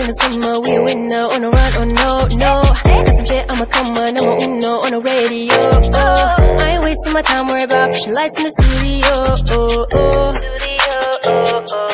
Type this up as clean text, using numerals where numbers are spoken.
in the summer, we a winner on a run, oh no, no. Got some shit, I'ma come on, number uno on the radio, oh. I ain't wasting my time, worry about flashing lights in the studio, oh, oh, oh.